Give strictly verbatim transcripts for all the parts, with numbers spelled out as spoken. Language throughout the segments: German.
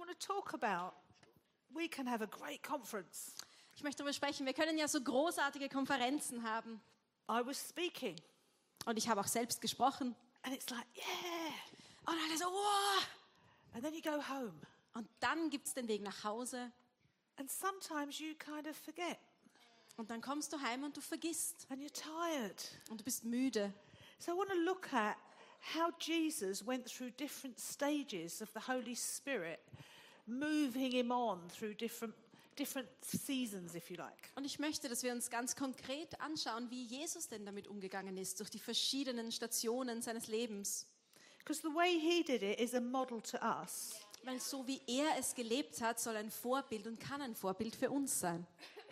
want to talk about, we can have a great conference. Ich möchte darüber sprechen, wir können ja so großartige Konferenzen haben. I was speaking, Und ich habe auch selbst gesprochen. and it's like, yeah. Und alle so, wow. And then you go home, Und dann gibt es den Weg nach Hause. and sometimes you kind of forget, Und dann kommst du heim und du vergisst. and you're tired. Und du bist müde. So I want to look at how Jesus went through different stages of the Holy Spirit, moving him on through different different seasons, if you like. Und ich möchte, dass wir uns ganz konkret anschauen, wie Jesus denn damit umgegangen ist, durch die verschiedenen Stationen seines Lebens. Because the way he did it is a model to us. Weil so wie er es gelebt hat, soll ein Vorbild und kann ein Vorbild für uns sein.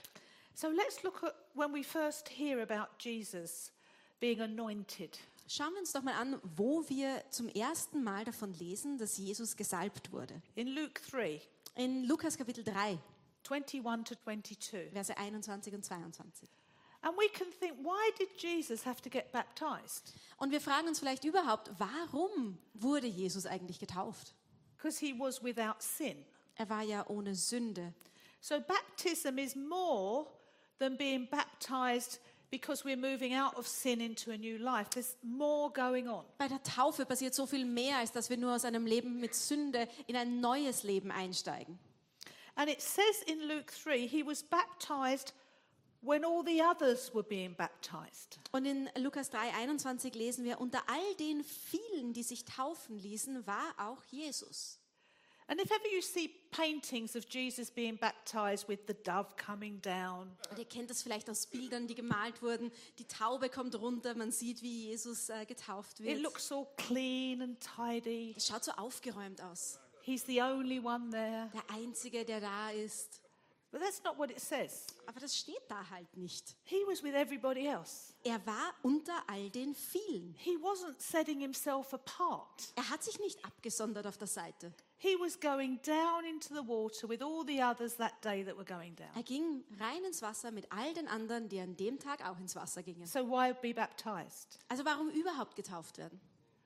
So let's look at when we first hear about Jesus being anointed. Schauen wir uns doch mal an, wo wir zum ersten Mal davon lesen, dass Jesus gesalbt wurde. In Luke three, In Lukas Kapitel drei, twenty-one to twenty-two. Verse einundzwanzig und zweiundzwanzig. And we can think, why did Jesus have to get baptized? Und wir fragen uns vielleicht überhaupt, warum wurde Jesus eigentlich getauft? Because he was without sin. Er war ja ohne Sünde. So baptism is more than being baptized because we're moving out of sin into a new life. There's more going on. Bei der Taufe passiert so viel mehr, als dass wir nur aus einem Leben mit Sünde in ein neues Leben einsteigen. And it says in Luke three, he was baptized when all the others were being baptized. Und in Lukas drei einundzwanzig lesen wir, unter all den vielen, die sich taufen ließen, war auch Jesus. And if ever you see paintings of Jesus being baptized with the dove coming down, Und ihr kennt das vielleicht aus Bildern, die gemalt wurden. Die Taube kommt runter, man sieht, wie Jesus äh, getauft it wird. looks all clean and tidy. Es schaut so aufgeräumt aus. He's the only one there. Der Einzige, der da ist. But that's not what it says. Aber das steht da halt nicht. He was with everybody else. Er war unter all den vielen. He wasn't setting himself apart. Er hat sich nicht abgesondert auf der Seite. He was going down into the water with all the others that day that were going down. Er ging rein ins Wasser mit all den anderen, die an dem Tag auch ins Wasser gingen. So why be baptized? Also warum überhaupt getauft werden?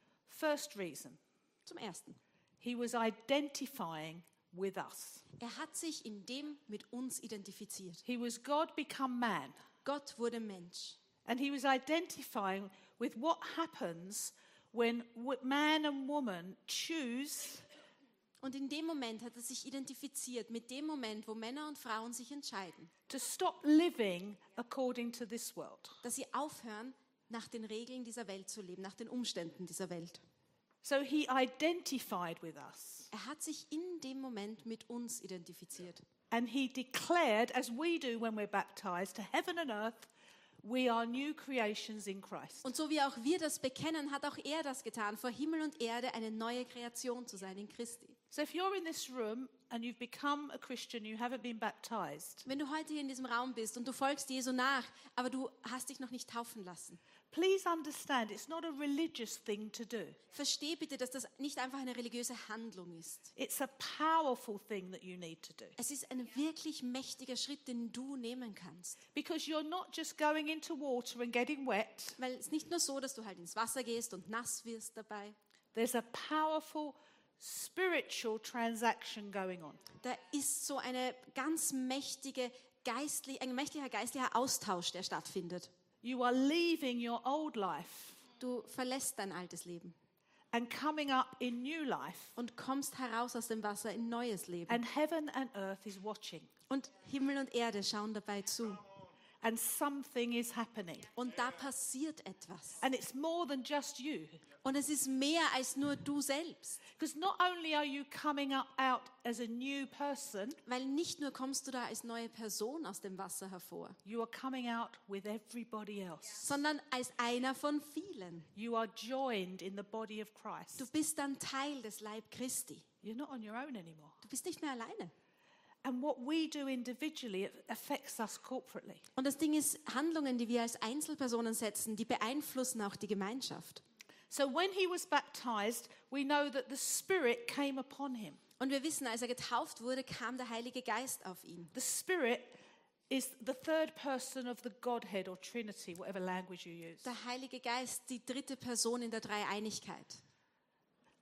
First reason, Zum Ersten. he was identifying with us. Er hat sich in dem mit uns identifiziert. He was God become man. Gott wurde Mensch. And he was identifying with what happens when w- man and woman choose Und in dem Moment hat er sich identifiziert mit dem Moment, wo Männer und Frauen sich entscheiden, to stop living according to this world. dass sie aufhören, nach den Regeln dieser Welt zu leben, nach den Umständen dieser Welt. So he identified with us. Er hat sich in dem Moment mit uns identifiziert. And he declared, as we do when we're baptized, to heaven and earth, we are new creations in Christ. Und so wie auch wir das bekennen, hat auch er das getan, vor Himmel und Erde eine neue Kreation zu sein in Christi. So if you're in this room and you've become a Christian, you haven't been baptized, Wenn du heute hier in diesem Raum bist und du folgst Jesu nach, aber du hast dich noch nicht taufen lassen, please understand it's not a religious thing to do. versteh bitte, dass das nicht einfach eine religiöse Handlung ist. It's a powerful thing that you need to do. Es ist ein wirklich mächtiger Schritt, den du nehmen kannst. Because you're not just going into water and getting wet. Weil es ist nicht nur so, dass du halt ins Wasser gehst und nass wirst dabei. There's a powerful spiritual transaction going on. Da ist so eine ganz mächtige geistlich, ein mächtiger geistlicher Austausch, der stattfindet. You are leaving your old life Du verlässt dein altes Leben and coming up in new life. und kommst heraus aus dem Wasser in neues Leben. And heaven and earth is watching. Und Himmel und Erde schauen dabei zu. And something is happening. Und da passiert etwas. And it's more than just you. Und es ist mehr als nur du selbst. Because not only are you coming up out as a new person, Weil nicht nur kommst du da als neue Person aus dem Wasser hervor, you are coming out with everybody else. sondern als einer von vielen. You are joined in the body of Christ. Du bist dann Teil des Leib Christi. You're not on your own anymore. Du bist nicht mehr alleine. And what we do individually it affects us corporately. Und das Ding ist, Handlungen, die wir als Einzelpersonen setzen, die beeinflussen auch die Gemeinschaft. So when he was baptized, we know that the Spirit came upon him. Und wir wissen, als er getauft wurde, kam der Heilige Geist auf ihn. The Spirit is the third person of the Godhead or Trinity, whatever language you use. Der Heilige Geist, die dritte Person in der Dreieinigkeit.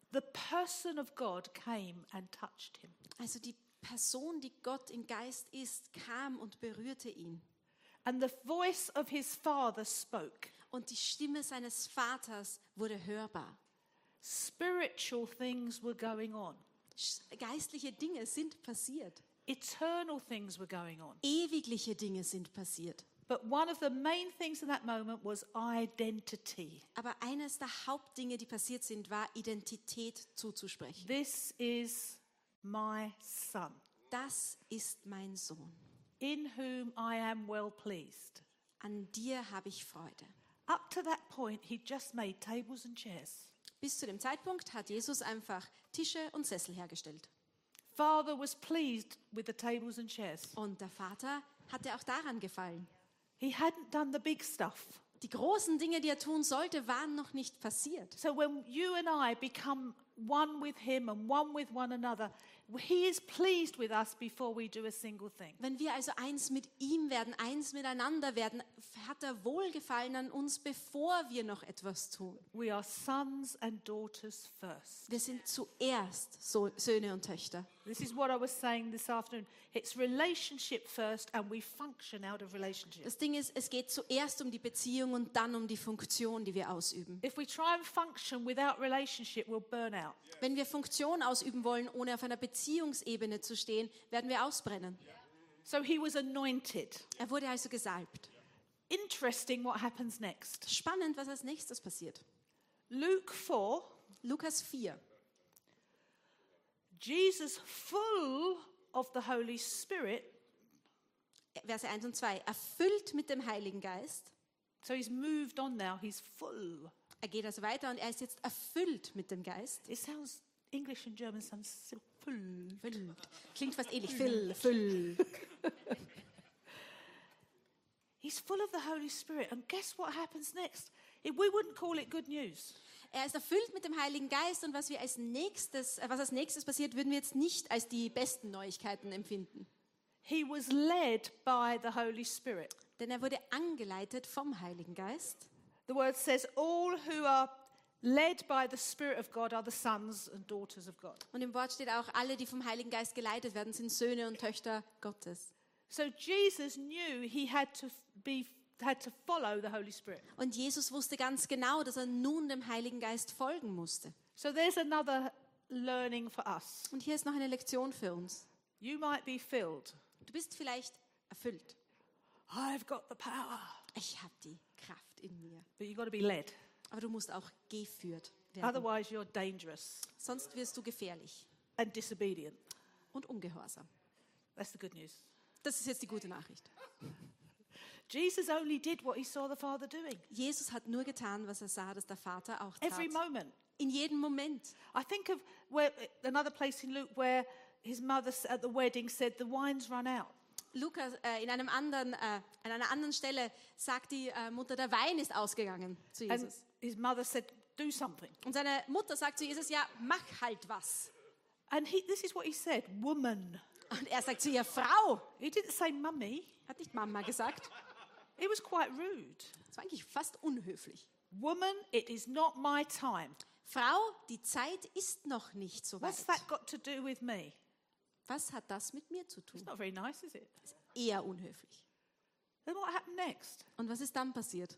the person of God came and touched him. Also die Person, die Gott im Geist ist, kam und berührte ihn. And the voice of his father spoke. Und die Stimme seines Vaters wurde hörbar. Spiritual things were going on. Geistliche Dinge sind passiert. Eternal things were going on. Ewigliche Dinge sind passiert. But one of the main things in that moment was identity. Aber eines der Hauptdinge, die passiert sind, war Identität zuzusprechen. This is my son, Das ist mein Sohn. in whom I am well pleased. An dir habe ich Freude. Up to that point, he just made tables and chairs. Bis zu dem Zeitpunkt hat Jesus einfach Tische und Sessel hergestellt. Father was pleased with the tables and chairs. Und der Vater hatte auch daran gefallen. He hadn't done the big stuff. Die großen Dinge, die er tun sollte, waren noch nicht passiert. So when you and I become one with him and one with one another, he is pleased with us before we do a single thing. Wenn wir also eins mit ihm werden, eins miteinander werden, hat er Wohlgefallen an uns, bevor wir noch etwas tun. We are sons and daughters first. Wir sind zuerst so Söhne und Töchter. This is what I was saying this afternoon. It's relationship first and we function out of relationship. Das Ding ist, es geht zuerst um die Beziehung und dann um die Funktion, die wir ausüben. If we try and function without relationship, we'll burn out. Wenn wir Funktion ausüben wollen, ohne auf einer Beziehungsebene zu stehen, werden wir ausbrennen. So he was anointed. Er wurde also gesalbt. Interesting what happens next. Spannend, was als nächstes passiert. Luke four, Lukas vier. Jesus full of the Holy Spirit. Verse eins und zwei. Erfüllt mit dem Heiligen Geist. So he's moved on now, he's full. Er geht also weiter und er ist jetzt erfüllt mit dem Geist. It sounds, English and German sounds so full. Füllt. Klingt fast ähnlich. Füll, füll. He's full of the Holy Spirit. And guess what happens next? If we wouldn't call it good news. Er ist erfüllt mit dem Heiligen Geist und was wir als nächstes, äh, was als nächstes passiert, würden wir jetzt nicht als die besten Neuigkeiten empfinden. He was led by the Holy Spirit. Denn er wurde angeleitet vom Heiligen Geist. The word says, all who are led by the Spirit of God are the sons and daughters of God. Und im Wort steht auch, alle, die vom Heiligen Geist geleitet werden, sind Söhne und Töchter Gottes. So Jesus knew he had to be had to follow the Holy Spirit. Und Jesus wusste ganz genau, dass er nun dem Heiligen Geist folgen musste. So there's another learning for us. Und hier ist noch eine Lektion für uns. You might be filled. Du bist vielleicht erfüllt. I've got the power. Ich habe die Kraft in mir. But you've got to be led. Aber du musst auch geführt werden. Otherwise you're dangerous Sonst wirst du gefährlich and disobedient. und ungehorsam. That's the good news. Das ist jetzt die gute Nachricht. Jesus only did what he saw the Father doing. Jesus hat nur getan, was er sah, dass der Vater auch Every tat. moment. In jedem Moment. I think of where, another place in Luke where his mother at the wedding said, the wine's run out. Lukas, äh, in einem anderen, äh, an einer anderen Stelle sagt die äh, Mutter, der Wein ist ausgegangen zu And Jesus. his mother said, do something. Und seine Mutter sagt zu Jesus, ja, mach halt was. And he, this is what he said, woman. Und er sagt zu ihr, Frau. He didn't say mummy. Hat nicht Mama gesagt. It was quite rude. Das war eigentlich fast unhöflich. Woman, it is not my time. Frau, die Zeit ist noch nicht so What's weit. that got to do with me? Was hat das mit mir zu It's tun? not very nice, is it? Ist eher unhöflich. Then what happened next? Und was ist dann passiert?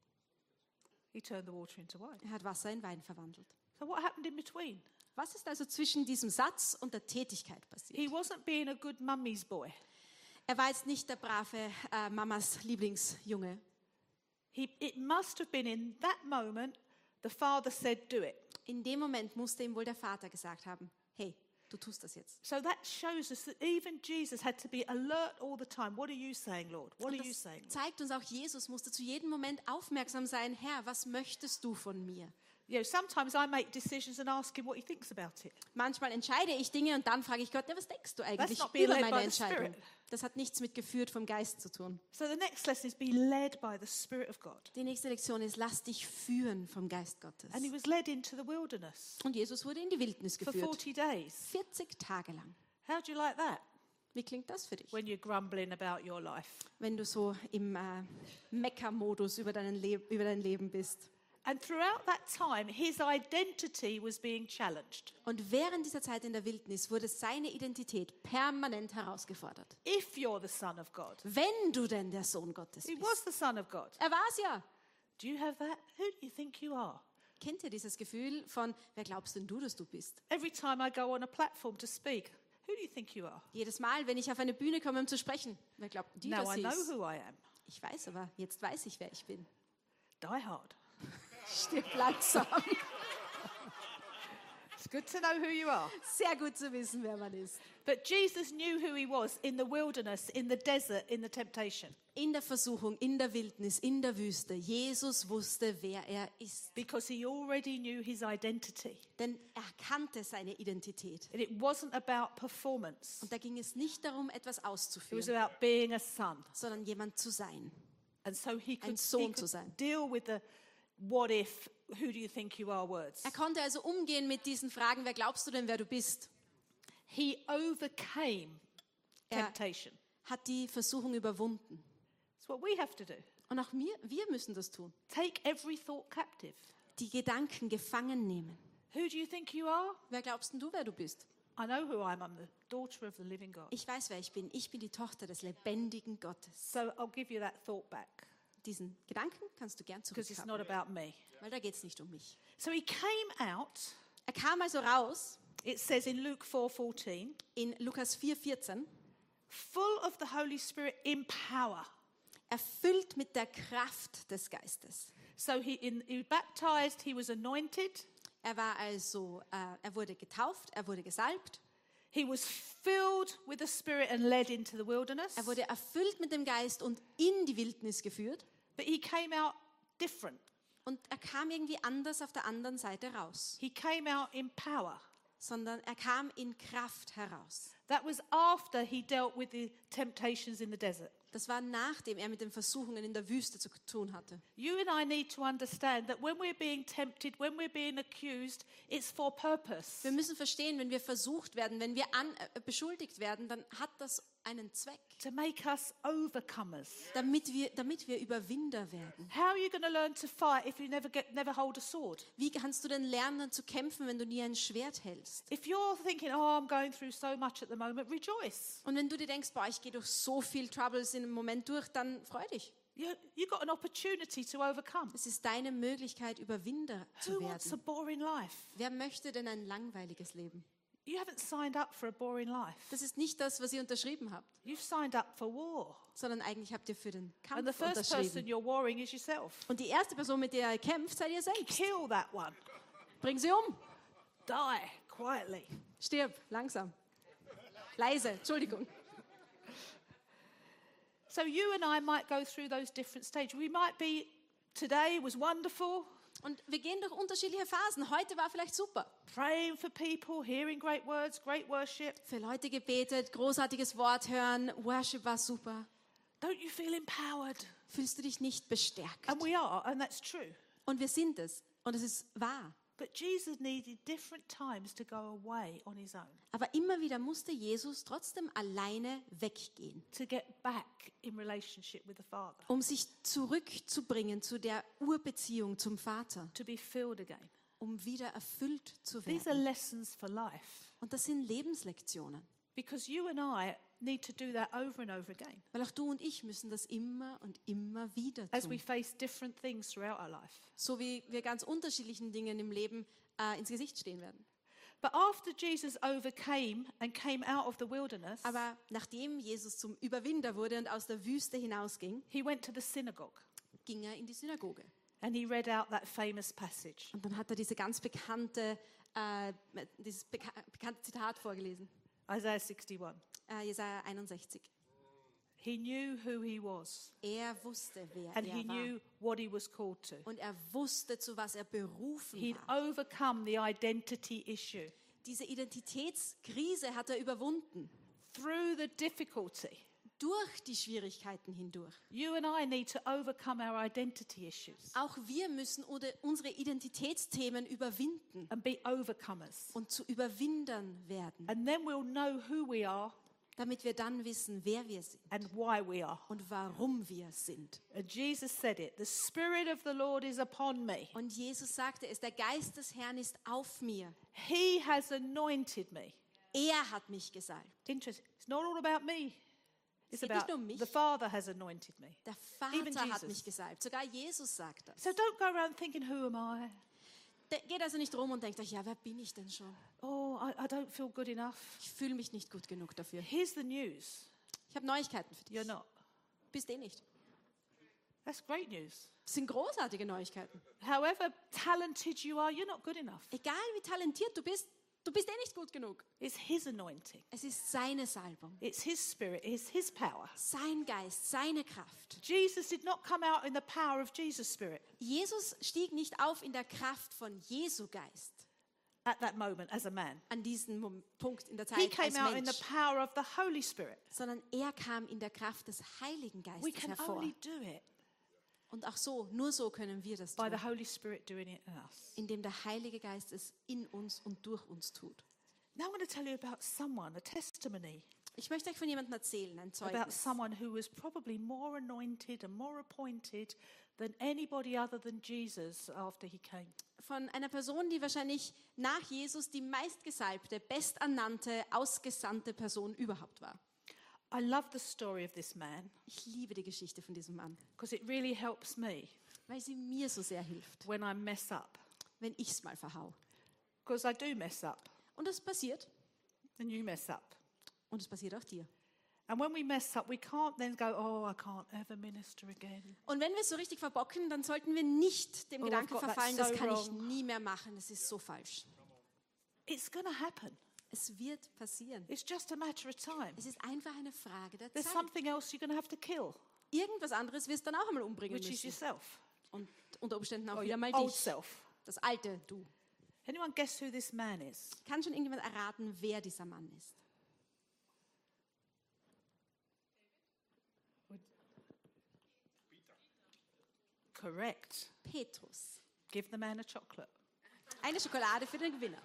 He turned the water into wine. Er hat Wasser in Wein verwandelt. So what happened in between? Was ist also zwischen diesem Satz und der Tätigkeit passiert? He wasn't being a good mummy's boy. Er war jetzt nicht der brave äh, Mamas Lieblingsjunge. He, it must have been in that moment the father said, do it. In dem Moment musste ihm wohl der Vater gesagt haben, hey, du tust das jetzt. So that shows us that even Jesus had to be alert all the time. What are you saying, Lord? What Und are you das saying? zeigt uns auch, Jesus musste zu jedem Moment aufmerksam sein, Herr, was möchtest du von mir? You know, sometimes I make decisions and ask him what he thinks about it. Manchmal entscheide ich Dinge und dann frage ich Gott, ja, was denkst du eigentlich not being über led by meine the Entscheidung? Spirit. Das hat nichts mit geführt vom Geist zu tun. So the next lesson is be led by the Spirit of God. Die nächste Lektion ist, lass dich führen vom Geist Gottes. And he was led into the wilderness Und Jesus wurde in die Wildnis for geführt. forty days. vierzig Tage lang. How do you like that Wie klingt das für dich? when you're grumbling about your life? Wenn du so im äh, Mecker-Modus über, deinen Le- über dein Leben bist. And throughout that time, his identity was being challenged. Und während dieser Zeit in der Wildnis wurde seine Identität permanent herausgefordert. If you're the Son of God. Wenn du denn der Sohn Gottes He bist. was the Son of God. Er war es ja. Do you have that? Who do you think you are? Kennt ihr dieses Gefühl von, wer glaubst denn du, dass du bist? Every time I go on a platform to speak, who do you think you are? Jedes Mal, wenn ich auf eine Bühne komme, um zu sprechen, wer glaubt die, Now dass I sie know ist? who I am. Ich weiß aber, jetzt weiß ich, wer ich bin. Die Hard. Stirb langsam. It's good to know who you are. Sehr gut zu wissen, wer man ist. But Jesus knew who he was in the wilderness, in the desert, in the temptation. In der Versuchung, in der Wildnis, in der Wüste. Jesus wusste, wer er ist. Because he already knew his identity. Denn er kannte seine Identität. And it wasn't about performance. Und da ging es nicht darum, etwas It was auszuführen, about being a son. sondern jemand zu sein. And so he could, Ein Sohn he zu could sein. deal with the what if, who do you think you are words. Er konnte also umgehen mit diesen Fragen, wer glaubst du denn, wer du bist? He overcame Er temptation. hat die Versuchung überwunden. It's what we have to do. Und auch wir, wir müssen das tun. Take every thought captive. Die Gedanken gefangen nehmen. Who do you think you are? Wer glaubst denn du, wer du bist? I know who I am. I'm the daughter of the living God. Ich weiß, wer ich bin. Ich bin die Tochter des lebendigen Gottes. So I'll give you that thought back Diesen Gedanken kannst du gern because it's zurückhaben, not about me. weil da geht es nicht um mich. So he came out. Er kam also raus It says in Luke four fourteen, in Lukas vier vierzehn, full of the Holy Spirit in power. erfüllt mit der Kraft des Geistes. So he, in, he was baptized, he was anointed, Er war also, äh, er wurde getauft, er wurde gesalbt, he was filled with the Spirit and led into the wilderness. er wurde erfüllt mit dem Geist und in die Wildnis geführt. But he came out different. Und er kam irgendwie anders auf der anderen Seite raus, He came out in power. sondern er kam in Kraft heraus. That was after he dealt with the temptations in the desert. Das war nachdem er mit den Versuchungen in der Wüste zu tun hatte. You and I need to understand that when we're being tempted, when we're being accused, it's for purpose. Wir müssen verstehen, wenn wir versucht werden, wenn wir an, äh, beschuldigt werden, dann hat das einen Zweck, To make us overcomers. damit wir, damit wir Überwinder werden. How are you going to learn to fight if you never get, never hold a sword? Wie kannst du denn lernen zu kämpfen, wenn du nie ein Schwert hältst? If you're thinking, oh, I'm going through so much at the moment, rejoice. Und wenn du dir denkst, boah, ich gehe durch so viel Troubles in einem Moment durch, dann freu dich. You, you've got an opportunity to overcome. Es ist deine Möglichkeit, Überwinder zu Who wants a werden. boring life? Wer möchte denn ein langweiliges Leben? You haven't signed up for a boring life. Das ist nicht das, was ihr unterschrieben habt, You've signed up for war. sondern eigentlich habt ihr für den And the Kampf first person unterschrieben. you're warring is yourself. Und die erste Person, mit der ihr kämpft, seid ihr selbst. Kill that one. Bring sie um. Die quietly. Stirb, langsam. Leise, Entschuldigung. So you and I might go through those different stages. We might be, today was wonderful, Und wir gehen durch unterschiedliche Phasen. Heute war vielleicht super. praying for people, hearing great words, great worship. Für Leute gebetet, großartiges Wort hören, Worship war super. Don't you feel empowered? Fühlst du dich nicht bestärkt? And we are, and that's true. Und wir sind es. Und es ist wahr. But Jesus needed different times to go away on his own, Aber immer wieder musste Jesus trotzdem alleine weggehen, to get back in relationship with the Father, um sich zurückzubringen zu der Urbeziehung zum Vater, to be filled again. um wieder erfüllt zu These are werden. lessons for life Und das sind Lebenslektionen. because you and I need to do that over and over again Weil auch du und ich müssen das immer und immer wieder as we tun. face different things throughout our life. So wie wir ganz unterschiedlichen Dingen im Leben äh, ins Gesicht stehen werden. But after Jesus overcame and came out of the wilderness, Aber nachdem Jesus zum Überwinder wurde und aus der Wüste hinausging, he went to the synagogue ging er in die Synagoge. and he read out that famous passage. Und dann hat er diese ganz bekannte, äh, dieses beka bekannte Zitat vorgelesen. Isaiah sixty-one. Äh, Jesaja einundsechzig. He knew who he was Er wusste, wer and he er war. knew what he was called to. Und er wusste, zu was er berufen He'd war. overcome the identity issue Diese Identitätskrise hat er überwunden. through the difficulty. Durch die Schwierigkeiten hindurch. You and I need to overcome our identity issues Auch wir müssen oder unsere Identitätsthemen überwinden and be overcomers. und zu Überwindern werden. And then we'll know who we are damit wir dann wissen, wer wir sind and why we are. und warum wir sind. And Jesus said it, the Spirit of the Lord is upon me. Und Jesus sagte es, der Geist des Herrn ist auf mir. He has anointed me. Er hat mich gesalbt. Interesting. It's not all about me. It's Es geht about nicht nur um mich. the Father has anointed me. Der Even Vater hat Jesus. mich gesalbt. Sogar Jesus sagt das. So don't go around thinking, who am I? De- Geht also nicht rum und denkt euch, ja, wer bin ich denn schon? Oh, I, I don't feel good enough. Ich fühle mich nicht gut genug dafür. Here's the news. Ich habe Neuigkeiten für dich. You're not. Bist eh nicht. That's great news. Das sind großartige Neuigkeiten. However talented you are, you're not good enough. Egal wie talentiert du bist, du bist eh nicht gut genug. It's His anointing. Es ist seine Salbung, It's His Spirit. It's His power. sein Geist, seine Kraft. Jesus did not come out in the power of Jesus' Spirit Jesus stieg nicht auf in der Kraft von Jesu Geist at that moment as a man. an diesem Mom- Punkt in der He Zeit als came out in the Mensch, power of the Holy Spirit. sondern er kam in der Kraft des Heiligen We Geistes can hervor. only do it Und auch so, nur so können wir das by the tun, Holy Spirit doing it in us. indem der Heilige Geist es in uns und durch uns tut. Now I'm going to tell you about someone, a testimony Ich möchte euch von jemandem erzählen, ein about Zeugnis. someone who was probably more anointed and more appointed than anybody other than Jesus after he came. Von einer Person, die wahrscheinlich nach Jesus die meistgesalbte, besternannte, ausgesandte Person überhaupt war. I love the story of this man Ich liebe die Geschichte von diesem Mann, because it really helps me weil sie mir so sehr hilft, when I mess up. wenn ich es mal verhau. Because I do mess up Und das passiert. and you mess up. Und es passiert auch dir. And when we mess up, we can't then go, oh, I can't ever minister again. Und wenn wir es so richtig verbocken, dann sollten wir nicht dem Oh, I've Gedanken got that verfallen, so das kann ich wrong. nie mehr machen, das ist so falsch. It's going to happen. Es wird passieren. It's just a matter of time. Es ist einfach eine Frage der There's Zeit. something else you're going to have to kill, Irgendwas anderes wirst du dann auch einmal umbringen which is müssen. yourself. Und unter Umständen auch Or wieder your mal old dich. self. Das alte Du. Anyone guess who this man is? Kann schon irgendjemand erraten, wer dieser Mann ist? Correct. Petrus. Give the man a chocolate. Eine Schokolade für den Gewinner.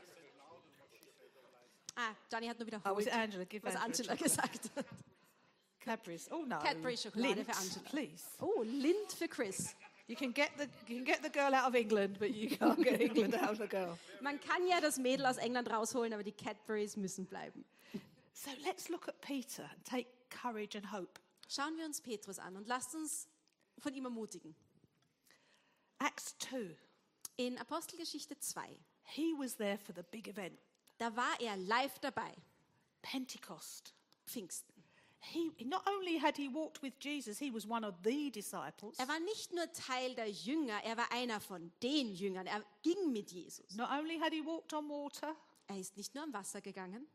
Ah, Johnny hat nur Oh, was wiederholt, it Angela? Give was Angela a Angela chocolate. gesagt hat. Cadbury's. Oh no. Cadbury-Schokolade Lindt, für Angela. please. Oh, Lind für Chris. You can get the you can get the girl out of England, but you can't get England out of the girl. Man kann ja das Mädel aus England rausholen, aber die Cadburys müssen bleiben. So let's look at Peter and take courage and hope. Schauen wir uns Petrus an und lasst uns von ihm ermutigen. Acts two. In Apostelgeschichte zwei, He was there for the big event, da war er live dabei, Pentecost. Pfingsten. He not only had he walked with Jesus, he was one of the disciples. Er war nicht nur Teil der Jünger, er war einer von den Jüngern. Er ging mit Jesus. Not only had he walked on water, Er ist nicht nur am Wasser gegangen.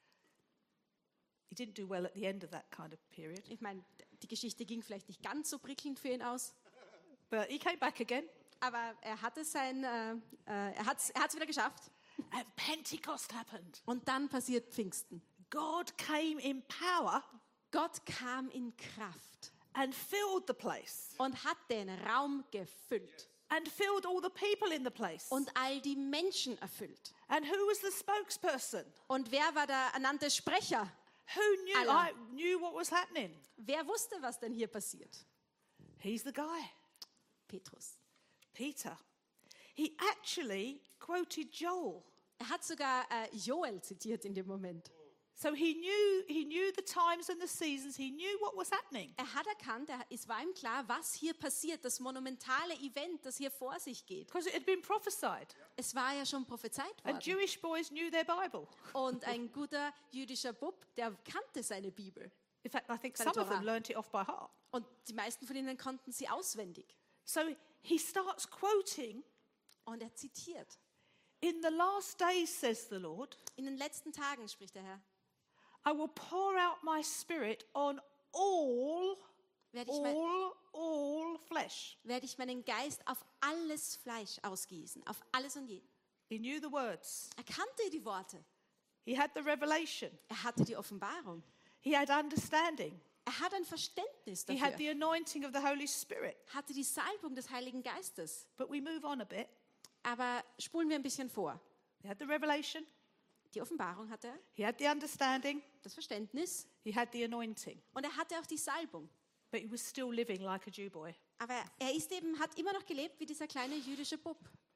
he didn't do well at the end of that kind of period, Ich meine, die Geschichte ging vielleicht nicht ganz so prickelnd für ihn aus, but he came back again. aber er hatte sein, äh, äh, er hat es er hat's wieder geschafft. And Pentecost happened. Und dann passiert Pfingsten. God came in power Gott kam in Kraft and filled the place und hat den Raum gefüllt and filled all the people in the place. und all die Menschen erfüllt. And who was the spokesperson? Und wer war der ernannte Sprecher? Who knew Allah. I knew what was happening? Wer wusste, was denn hier passiert? He's the guy, Petrus. Peter. He actually quoted Joel. Er hat sogar äh, Joel zitiert in dem Moment. So he knew he knew the times and the seasons. He knew what was happening. Er hat erkannt, er, es war ihm klar, was hier passiert, das monumentale Event, das hier vor sich geht. Because it had been prophesied. Es war ja schon prophezeit And worden. Jewish boys knew their Bible. Und ein guter jüdischer Bub, der kannte seine Bibel. In fact, I think Seine some of them Torah. learnt it off by heart. Und die meisten von ihnen konnten sie auswendig. So he starts quoting, Und er zitiert. in the last days, says the Lord, In den letzten Tagen, spricht der Herr, I will pour out my spirit on all, werde ich, mein, all, all flesh. werde ich meinen Geist auf alles Fleisch ausgießen, auf alles und jeden. He knew the words. Er kannte die Worte. He had the revelation. Er hatte die Offenbarung. He had understanding. Er hat ein Verständnis He had dafür. the anointing of the Holy Spirit. Hatte die Salbung des Heiligen Geistes. But we move on a bit. Aber spulen wir ein bisschen vor. He had the revelation. Die Offenbarung hatte er, He had the understanding. das Verständnis He had the anointing. und er hatte auch die Salbung. But he was still living like a Jew boy. Aber er ist eben, hat immer noch gelebt wie dieser kleine jüdische Bub.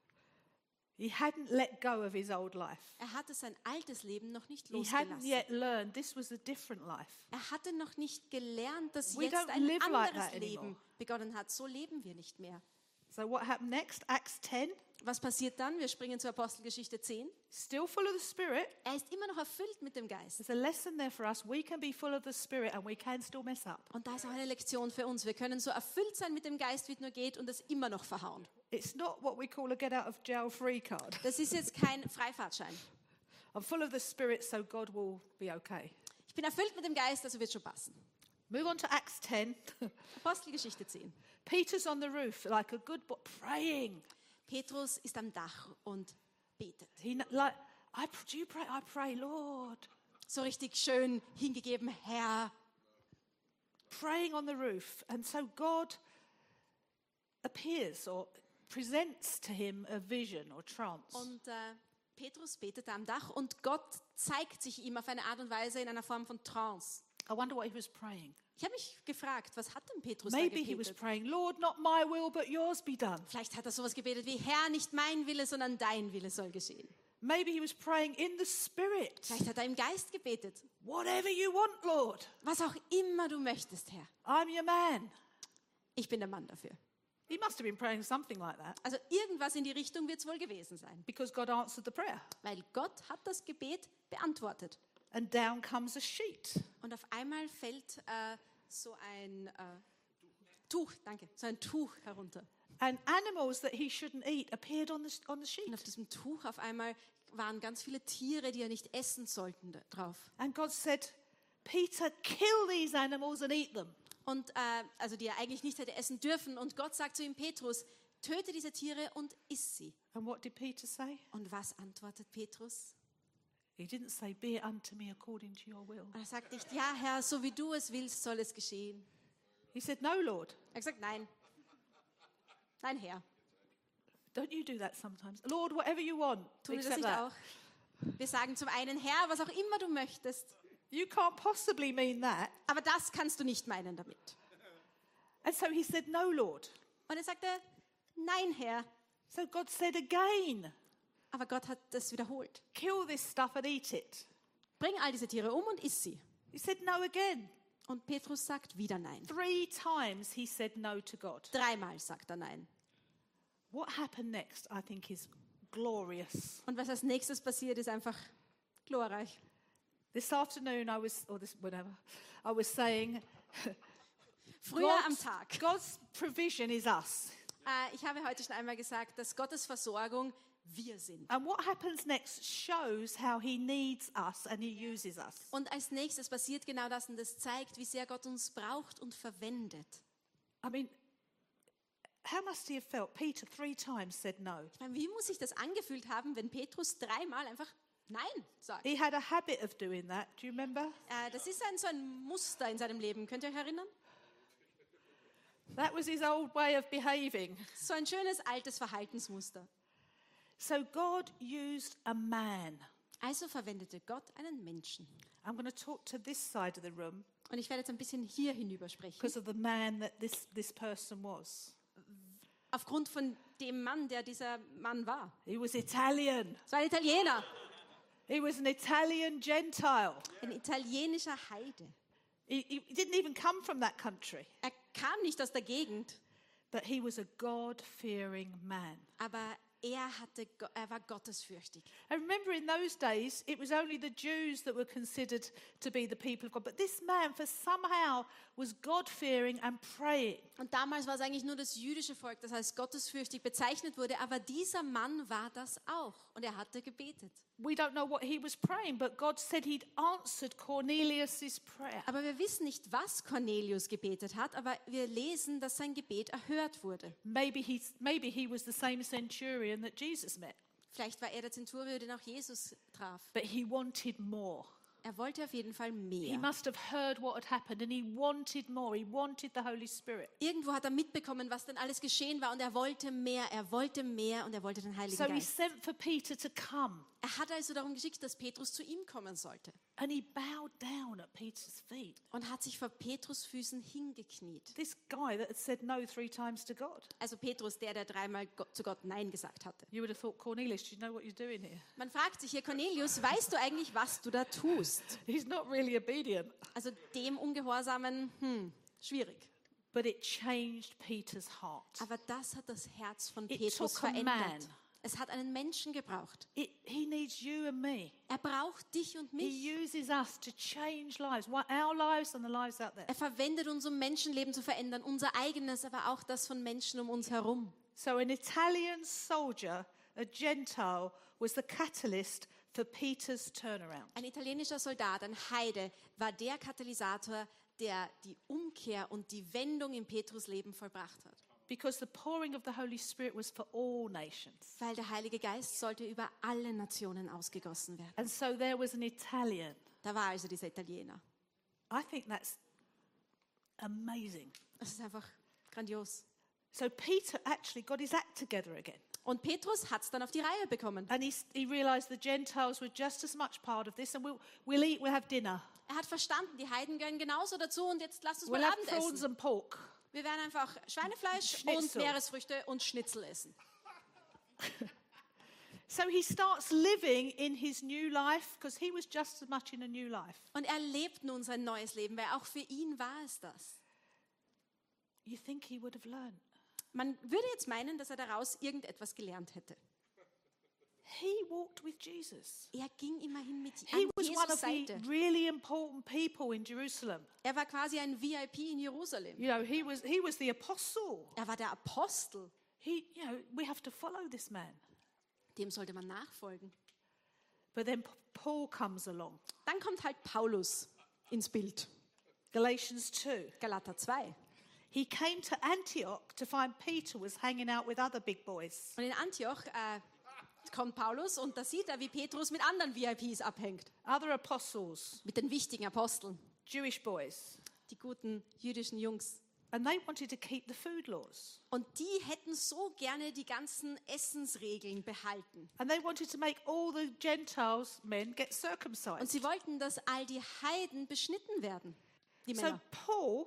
He hadn't let go of his old life. Er hatte sein altes Leben noch nicht He hadn't losgelassen. yet learned this was a different life. Er hatte noch nicht gelernt, dass We jetzt don't ein live like anderes that Leben anymore. begonnen hat. So leben wir nicht mehr. So what happened next? Acts ten. Was passiert dann? Wir springen zur Apostelgeschichte zehn. Still full of the Spirit. Er ist immer noch erfüllt mit dem Geist. There's a lesson there for us. We can be full of the Spirit and we can still mess up. Und da ist auch eine Lektion für uns. Wir können so erfüllt sein mit dem Geist, wie es nur geht, und es immer noch verhauen. It's not what we call a get out of jail free card. Das ist jetzt kein Freifahrtschein. I'm full of the Spirit, so God will be okay. Ich bin erfüllt mit dem Geist, also wird schon passen. Move on to Acts ten. Apostelgeschichte zehn. Peter's on the roof like a good boy, praying. Petrus ist am Dach und betet. He kn- like I pr- do you pray? I pray, Lord. So richtig schön hingegeben, Herr. Praying on the roof, and so God appears or presents to him a vision or trance. Und äh, Petrus betet am Dach und Gott zeigt sich ihm auf eine Art und Weise in einer Form von Trance. I wonder what he was praying. Ich habe mich gefragt, was hat denn Petrus Maybe da he was gebetet? praying, Lord, not my will, but yours be done. Vielleicht hat er sowas gebetet wie, Herr, nicht mein Wille, sondern dein Wille soll geschehen. Maybe he was praying in the Spirit. Vielleicht hat er im Geist gebetet. Whatever you want, Lord. Was auch immer du möchtest, Herr. I'm your man. Ich bin der Mann dafür. He must have been praying something like that Also irgendwas in die Richtung wird es wohl gewesen sein. because God answered the prayer. Weil Gott hat das Gebet beantwortet. And down comes a sheet. Und auf einmal fällt äh, so ein äh, Tuch, danke, so ein Tuch herunter. And animals that he shouldn't eat appeared on the, on the sheet. Und auf diesem Tuch auf einmal waren ganz viele Tiere, die er nicht essen sollten, da- drauf. And God said, Peter, kill these animals and eat them. Und äh, also die er eigentlich nicht hätte essen dürfen. Und Gott sagt zu ihm, Petrus, töte diese Tiere und iss sie. And what did Peter say? Und was antwortet Petrus? He didn't say, be it unto me according to your will. Und er sagt nicht, ja Herr, so wie du es willst, soll es geschehen. He said, no, Lord. Er hat gesagt, nein. Nein, Herr. Don't you do that sometimes? Lord, whatever you want. Tun wir das Except nicht that. auch? Wir sagen zum einen, Herr, was auch immer du möchtest. You can't possibly mean that. Aber das kannst du nicht meinen damit. And so he said, no, Lord. Und er sagte, nein, Herr. So God said again, Aber Gott hat das wiederholt. kill this stuff and eat it. Bring all diese Tiere um und iss sie. He said no again. Und Petrus sagt wieder nein. Three times he said no to God. Dreimal sagt er nein. What happened next, I think, is glorious. Und was als nächstes passiert, ist einfach glorreich. This afternoon I was, or this, whatever, I was saying, Früher am God's, Tag. God's provision is us. Äh, ich habe heute schon einmal gesagt, dass Gottes Versorgung wir sind. And what happens next shows how he needs us and he uses us. Und als nächstes passiert genau das und das zeigt, wie sehr Gott uns braucht und verwendet. I mean, how must he have felt? Peter three times said no. Ich meine, wie muss sich das angefühlt haben, wenn Petrus dreimal einfach Nein sagt? He had a habit of doing that. Do you remember? Äh, das ist ein, so ein Muster in seinem Leben. Könnt ihr euch erinnern? That was his old way of behaving. So ein schönes altes Verhaltensmuster. So God used a man. Also verwendete Gott einen Menschen. I'm going to talk to this side of the room Und ich werde jetzt ein bisschen hier hinüber sprechen. because of the man that this, this person was. Aufgrund von dem Mann, der dieser Mann war. He was Italian. Es war ein Italiener, He was an Italian Gentile. ein italienischer Heide. He, he didn't even come from that country, Er kam nicht aus der Gegend, but he was a God-fearing man. aber er, hatte, Go- er war gottesfürchtig. And remember, in those days, it was only the Jews that were considered to be the people of God. But this man, for somehow, was God-fearing and praying. Und damals war es eigentlich nur das jüdische Volk, das als gottesfürchtig bezeichnet wurde, aber dieser Mann war das auch und er hatte gebetet. We don't know what he was praying, but God said he'd answered Cornelius' prayer. Aber wir wissen nicht, was Cornelius gebetet hat, aber wir lesen, dass sein Gebet erhört wurde. Maybe, he's, maybe he was the same centurion that Jesus met, Vielleicht war er der Zenturion, den auch Jesus traf. but he wanted more. Er wollte auf jeden Fall He mehr. must have heard what had happened and he wanted more. He wanted the Holy Spirit. Irgendwo hat er mitbekommen, was denn alles geschehen war und er wollte mehr, er wollte mehr und er wollte den Heiligen So he Geist. sent for Peter to come. Er hat also darum geschickt, dass Petrus zu ihm kommen sollte. And he bowed down at Peter's feet. Und hat sich vor Petrus Füßen hingekniet. This guy that had said no three times to God. Also Petrus, der, der dreimal Gott, zu Gott Nein gesagt hatte. You would have thought, Cornelius, do you know what you're doing here? Man fragt sich hier, Cornelius, weißt du eigentlich, was du da tust? He's not really obedient. Also dem Ungehorsamen, hm, schwierig. But it changed Peter's heart. Aber das hat das Herz von It Petrus took a verändert. man. Es hat einen Menschen gebraucht. It, he needs you and me. Er braucht dich und He mich. uses us to change lives, what- our lives and the lives out there. Er verwendet uns, um Menschenleben zu verändern, unser eigenes, aber auch das von Menschen um uns herum. So an Italian soldier, a Gentile, was the catalyst for Peter's turnaround. Ein italienischer Soldat, ein Heide, war der Katalysator, der die Umkehr und die Wendung in Petrus Leben vollbracht hat. Because the pouring of the Holy Spirit was for all nations. Weil der Heilige Geist sollte über alle Nationen ausgegossen werden. And so there was an Italian. Da war also dieser Italiener. I think that's amazing. Das ist einfach grandios. So Peter actually got his act together again. Und Petrus hat es dann auf die Reihe bekommen. And he, he realized the Gentiles were just as much part of this, and we'll, we'll eat, we'll have dinner. Er hat verstanden, die Heiden gehören genauso dazu und jetzt lasst uns We'll mal have prawns Abendessen. and pork. Wir werden einfach Schweinefleisch Schnitzel. und Meeresfrüchte und Schnitzel essen. So he starts living in his new life, because he was just as much in a new life. Und er lebt nun sein neues Leben, weil auch für ihn war es das. You think he would have learned. Man würde jetzt meinen, dass er daraus irgendetwas gelernt hätte. He walked with Jesus. Er ging immerhin mit He an was one Jesus of the Seite. really important people in Jerusalem. Er war quasi ein V I P in Jerusalem. You know, he was he was the apostle. Er war der Apostel. He, you know, we have to follow this man. Dem sollte man nachfolgen. But then P- Paul comes along. Dann kommt halt Paulus ins Bild. Galatians two. Galater zwei. He came to Antioch to find Peter was hanging out with other big boys. Und in Antioch äh, kommt Paulus und da sieht er, wie Petrus mit anderen V I Ps abhängt. Other apostles, Mit den wichtigen Aposteln. Jewish boys. Die guten jüdischen Jungs. And they wanted to keep the food laws. Und die hätten so gerne die ganzen Essensregeln behalten. And they wanted to make all the Gentiles men get Und circumcised. sie wollten, dass all die Heiden beschnitten werden. Die So Männer. Paul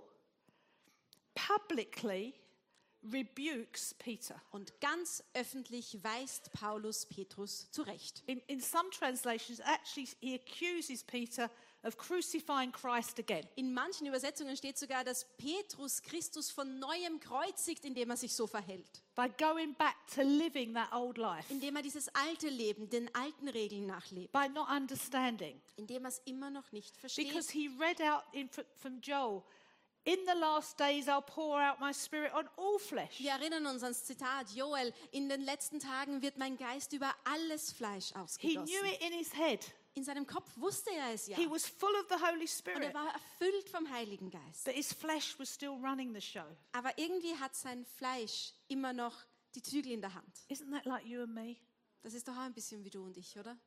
publicly rebukes Peter. Und ganz öffentlich weist Paulus Petrus zurecht. In, in some translations, actually, he accuses Peter of crucifying Christ again. In manchen Übersetzungen steht sogar, dass Petrus Christus von neuem kreuzigt, indem er sich so verhält. By going back to living that old life. Indem er dieses alte Leben, den alten Regeln nachlebt. By not understanding. Indem er es immer noch nicht versteht. Because he read out in, fr- from Joel, in the last days I'll pour out my spirit on all flesh. Wir erinnern uns ans Zitat, Joel, in den letzten Tagen wird mein Geist über alles Fleisch He knew ausgegossen. it in his head. In seinem Kopf wusste er es ja. He was full of the Holy Und Spirit. er war erfüllt vom Heiligen Geist. But his flesh was still running the show. Aber irgendwie hat sein Fleisch immer noch die Zügel in der Hand. Isn't that like you and me? Das ist doch auch ein bisschen wie du und ich, oder?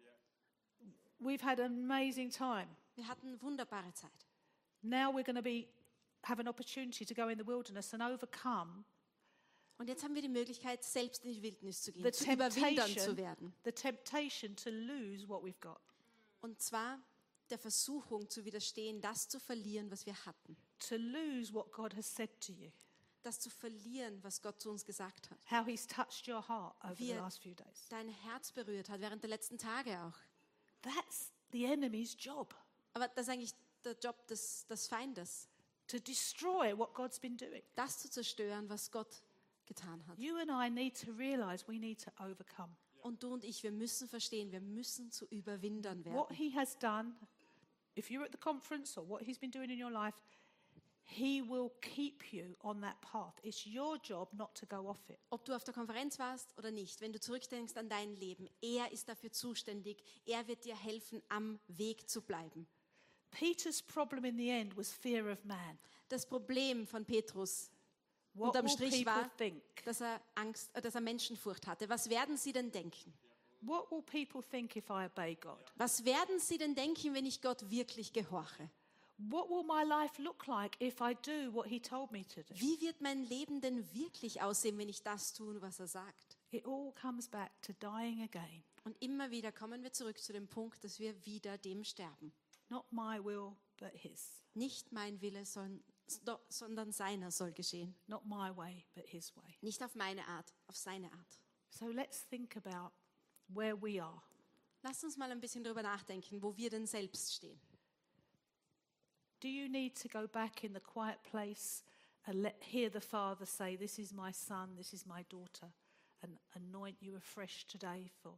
We've had an amazing time. Wir hatten wunderbare Zeit. Now we're going to be have an opportunity to go in the wilderness and overcome Und jetzt haben wir die Möglichkeit, selbst in die Wildnis zu the gehen, zu Überwindern zu temptation, werden. the temptation to lose what we've got, Und zwar der Versuchung zu widerstehen, das zu verlieren, was wir hatten. to lose what God has said to you, Das zu verlieren, was Gott zu uns gesagt hat. how He's touched your heart over the Wir- last few days. Dein Herz berührt hat, während der letzten Tage auch. That's the enemy's job, Aber das ist eigentlich der Job des, des Feindes, to destroy what God's been doing. das zu zerstören, was Gott getan hat. You and I need to realize we need to overcome. Und du und ich, wir müssen verstehen, wir müssen zu Überwindern What werden. He has done, if you're at the conference or what He's been doing in your life, He will keep you on that path. It's your job not to go off it. Ob du auf der Konferenz warst oder nicht, wenn du zurückdenkst an dein Leben, er ist dafür zuständig, er wird dir helfen, am Weg zu bleiben. Peter's problem in the end was fear of man. Das Problem von Petrus, What unterm will Strich people war, think? dass er Angst, äh, dass er Menschenfurcht hatte. Was werden sie denn denken? What will people think if I obey God? Was werden sie denn denken, wenn ich Gott wirklich gehorche? What will my life look like if I do what He told me to do? Wie wird mein Leben denn wirklich aussehen, wenn ich das tue, was er sagt? It all comes back to dying again. Und immer wieder kommen wir zurück zu dem Punkt, dass wir wieder dem sterben. Not my will, but his. Nicht mein Wille, son- sto- sondern seiner soll geschehen. Not my way, but his way. Nicht auf meine Art, auf seine Art. So let's think about where we are. Lasst uns mal ein bisschen darüber nachdenken, wo wir denn selbst stehen. Do you need to go back in the quiet place and let, hear the Father say, this is my son, this is my daughter, and anoint you afresh today for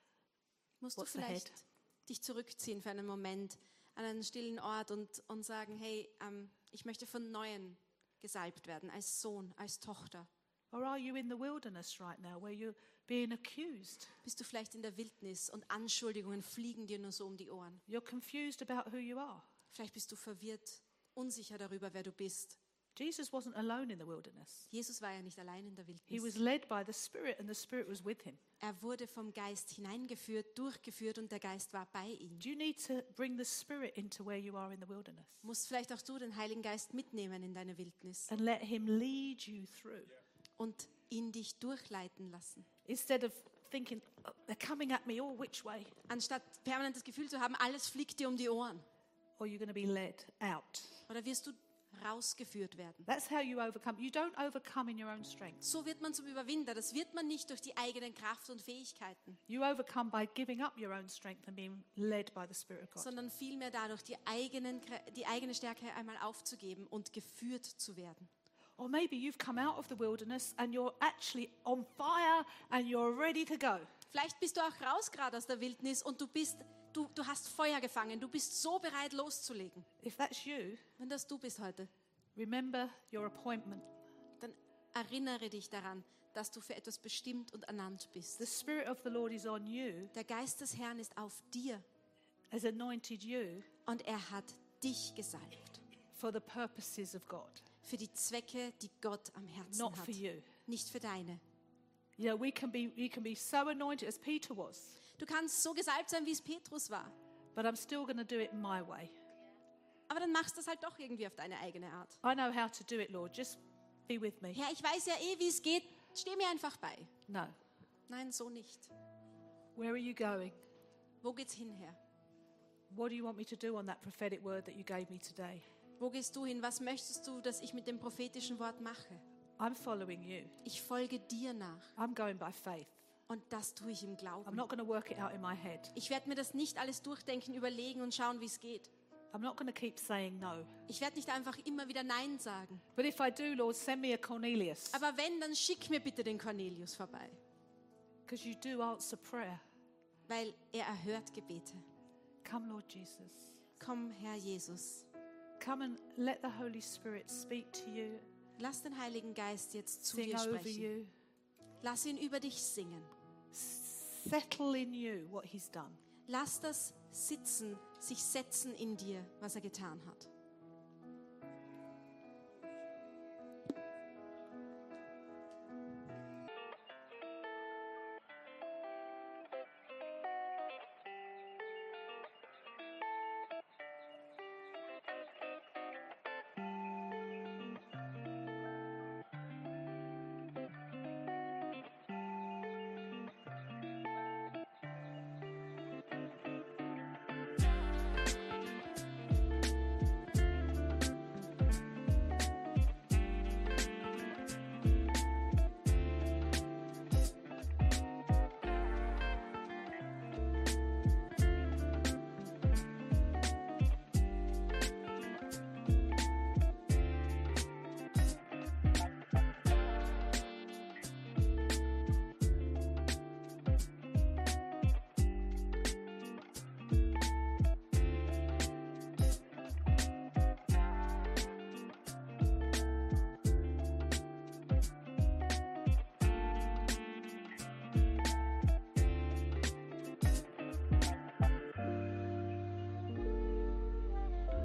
Musst du What's vielleicht ahead? dich zurückziehen für einen Moment an einen stillen Ort und, und sagen, hey, ähm, ich möchte von Neuem gesalbt werden, als Sohn, als Tochter. Or are you in the wilderness right now where you're being accused? Bist du vielleicht in der Wildnis und Anschuldigungen fliegen dir nur so um die Ohren? You're confused about who you are. Vielleicht bist du verwirrt, unsicher darüber, wer du bist. Jesus wasn't alone in the wilderness. Jesus war ja nicht allein in der He was Wildnis. led by the Spirit and the Spirit was with him. Er wurde vom Geist hineingeführt, durchgeführt und der Geist war bei ihm. Do you need to bring the Spirit into where you are in the wilderness Musst vielleicht auch du den Heiligen Geist mitnehmen in deine Wildnis and let him lead you through? und ihn dich durchleiten lassen. Instead of thinking, oh, they're coming at me all which way, Anstatt permanent das Gefühl zu haben, alles fliegt dir um die Ohren. or you're going to be led out. Oder wirst du rausgeführt werden. That's how you overcome. You don't overcome in your own strength. So wird man zum Überwinder. Das wird man nicht durch die eigenen Kraft und Fähigkeiten, You overcome by giving up your own strength and being led by the Spirit of God. sondern vielmehr dadurch, die, eigenen, die eigene Stärke einmal aufzugeben und geführt zu werden. Or maybe you've come out of the wilderness and you're actually on fire and you're ready to go. Vielleicht bist du auch raus gerade aus der Wildnis und du bist, du, du hast Feuer gefangen. Du bist so bereit loszulegen. If that's you, Wenn das du bist heute, remember your appointment. dann erinnere dich daran, dass du für etwas bestimmt und ernannt bist. The Spirit of the Lord is on you, Der Geist des Herrn ist auf dir has anointed you und er hat dich gesalbt. for the purposes of God, Für die Zwecke, die Gott am Herzen not hat. for you. Nicht für deine. You know, we can be we can be so anointed as Peter was, Du kannst so gesalbt sein, wie es Petrus war. but I'm still going to do it my way. Aber dann machst du es halt doch irgendwie auf deine eigene Art. I know how to do it, Lord. Just be with me. Herr, ich weiß ja eh, wie es geht. Steh mir einfach bei. No. Nein, so nicht. Where are you going? Wo geht's hin, Herr? What do you want me to do on that prophetic word that you gave me today? Wo gehst du hin? Was möchtest du, dass ich mit dem prophetischen Wort mache? I'm following you. Ich folge dir nach. I'm going by faith. Und das tue ich im I'm Glauben. not going to work it out in my head. Ich werde mir das nicht alles durchdenken, überlegen und schauen, wie es geht. I'm not going to keep saying no. Ich werde nicht einfach immer wieder Nein sagen. But if I do, Lord, send me a Cornelius. Aber wenn, dann schick mir bitte den Cornelius vorbei. Because you do answer prayer. Weil er erhört Gebete. Come, Lord Jesus. Komm, Herr Jesus. Come and let the Holy Spirit speak to you, Lass den Heiligen Geist jetzt zu sing dir over sprechen. you, Lass ihn über dich singen. settle in you what he's done. Lass das sitzen, sich setzen in dir, was er getan hat.